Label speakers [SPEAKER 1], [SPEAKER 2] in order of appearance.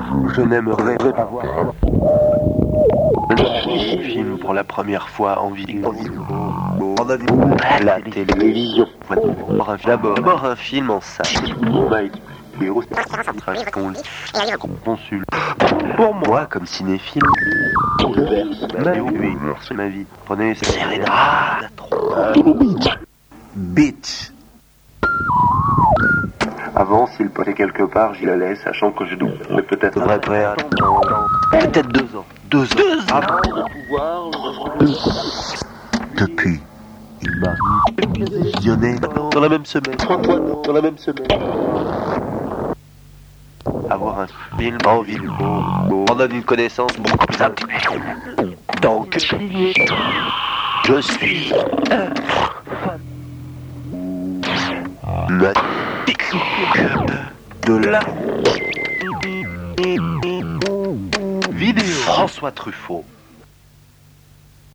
[SPEAKER 1] Je n'aimerais pas voir un film pour la première fois en vidéo. La télévision. D'abord un film en salle. Pour moi, comme cinéphile, ma vie. Prenez Serena. Bitch. Avant, s'il posait quelque part, j'y allais, sachant que je devrais peut-être peut-être 2 ans. 2 ans. Avant de pouvoir Depuis, il m'a visionné dans la même semaine. Dans la même semaine. Avoir un film en vidéo. On donne une connaissance beaucoup plus intellectuelle. Donc, je suis de la vidéo. François Truffaut.